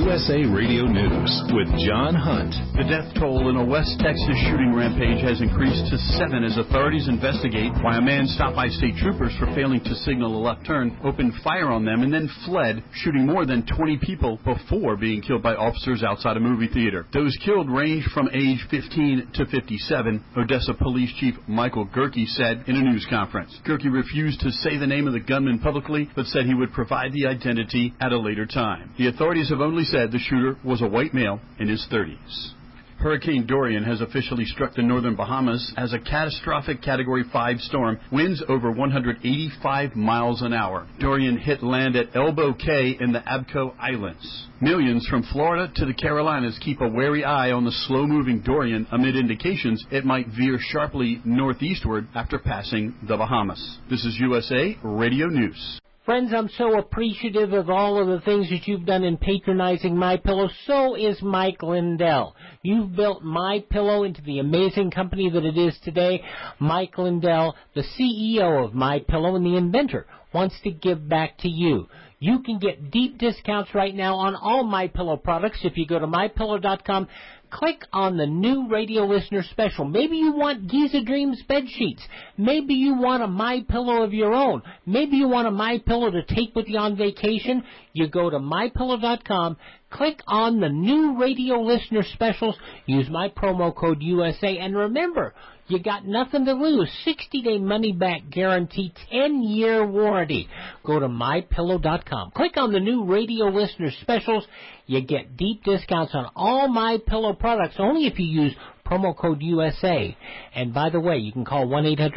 USA Radio News with John Hunt. The death toll in a West Texas shooting rampage has increased to 7 as authorities investigate why a man stopped by state troopers for failing to signal a left turn, opened fire on them, and then fled, shooting more than 20 people before being killed by officers outside a movie theater. Those killed range from age 15 to 57, Odessa Police Chief Michael Gerke said in a news conference. Gerke refused to say the name of the gunman publicly, but said he would provide the identity at a later time. The authorities have only said the shooter was a white male in his 30s. Hurricane Dorian has officially struck the northern Bahamas as a catastrophic Category 5 storm, winds over 185 miles an hour. Dorian hit land at Elbow Cay in the Abaco Islands. Millions from Florida to the Carolinas keep a wary eye on the slow-moving Dorian amid indications it might veer sharply northeastward after passing the Bahamas. This is USA Radio News. Friends, I'm so appreciative of all of the things that you've done in patronizing MyPillow. So is Mike Lindell. You've built MyPillow into the amazing company that it is today. Mike Lindell, the CEO of MyPillow and the inventor, wants to give back to you. You can get deep discounts right now on all MyPillow products if you go to MyPillow.com. Click on the new radio listener special. Maybe you want Giza Dreams bed sheets. Maybe you want a MyPillow of your own. Maybe you want a MyPillow to take with you on vacation. You go to MyPillow.com, click on the new radio listener specials, use my promo code USA, and remember, you got nothing to lose. 60-day money-back guarantee, 10-year warranty. Go to MyPillow.com. Click on the new radio listener specials. You get deep discounts on all MyPillow products only if you use promo code USA. And by the way, you can call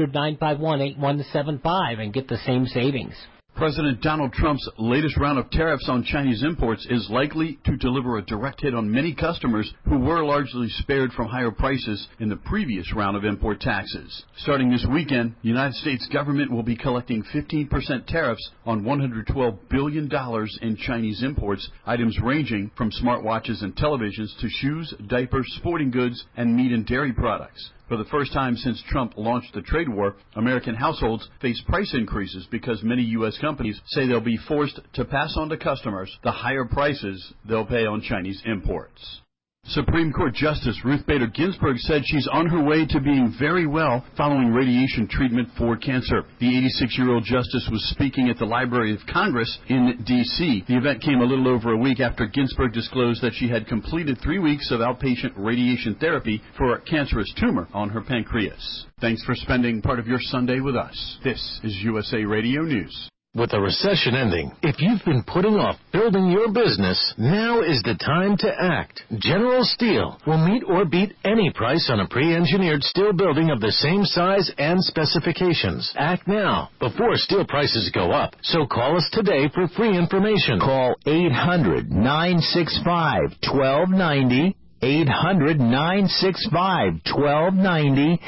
1-800-951-8175 and get the same savings. President Donald Trump's latest round of tariffs on Chinese imports is likely to deliver a direct hit on many customers who were largely spared from higher prices in the previous round of import taxes. Starting this weekend, the United States government will be collecting 15% tariffs on $112 billion in Chinese imports, items ranging from smartwatches and televisions to shoes, diapers, sporting goods, and meat and dairy products. For the first time since Trump launched the trade war, American households face price increases because many U.S. companies say they'll be forced to pass on to customers the higher prices they'll pay on Chinese imports. Supreme Court Justice Ruth Bader Ginsburg said she's on her way to being very well following radiation treatment for cancer. The 86-year-old justice was speaking at the Library of Congress in D.C. The event came a little over a week after Ginsburg disclosed that she had completed 3 weeks of outpatient radiation therapy for a cancerous tumor on her pancreas. Thanks for spending part of your Sunday with us. This is USA Radio News. With the recession ending, if you've been putting off building your business, now is the time to act. General Steel will meet or beat any price on a pre-engineered steel building of the same size and specifications. Act now, before steel prices go up. So call us today for free information. Call 800-965-1290. 800-965-1290,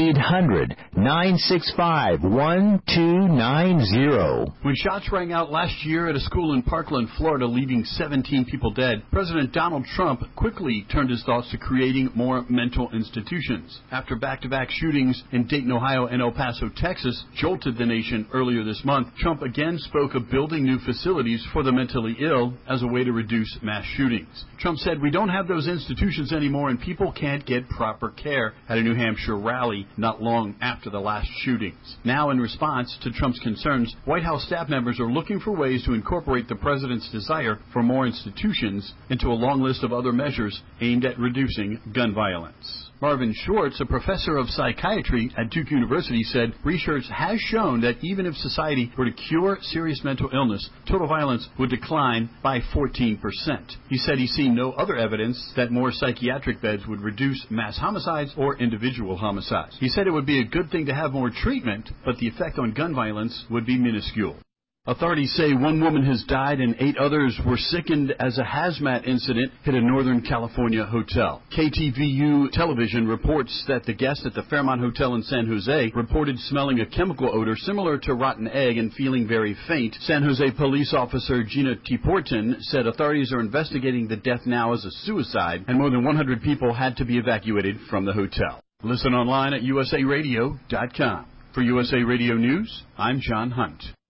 800-965-1290. When shots rang out last year at a school in Parkland, Florida, leaving 17 people dead, President Donald Trump quickly turned his thoughts to creating more mental institutions. After back-to-back shootings in Dayton, Ohio and El Paso, Texas, jolted the nation earlier this month, Trump again spoke of building new facilities for the mentally ill as a way to reduce mass shootings. Trump said, "We don't have those institutions anymore, and people can't get proper care," at a New Hampshire rally not long after the last shootings. Now, in response to Trump's concerns, White House staff members are looking for ways to incorporate the president's desire for more institutions into a long list of other measures aimed at reducing gun violence. Marvin Schwartz, a professor of psychiatry at Duke University, said research has shown that even if society were to cure serious mental illness, total violence would decline by 14%. He said he's seen no other evidence that more psychiatric beds would reduce mass homicides or individual homicides. He said it would be a good thing to have more treatment, but the effect on gun violence would be minuscule. Authorities say 1 woman has died and 8 others were sickened as a hazmat incident hit a Northern California hotel. KTVU television reports that the guest at the Fairmont Hotel in San Jose reported smelling a chemical odor similar to rotten egg and feeling very faint. San Jose police officer Gina Tiportin said authorities are investigating the death now as a suicide, and more than 100 people had to be evacuated from the hotel. Listen online at usaradio.com. For USA Radio News, I'm John Hunt.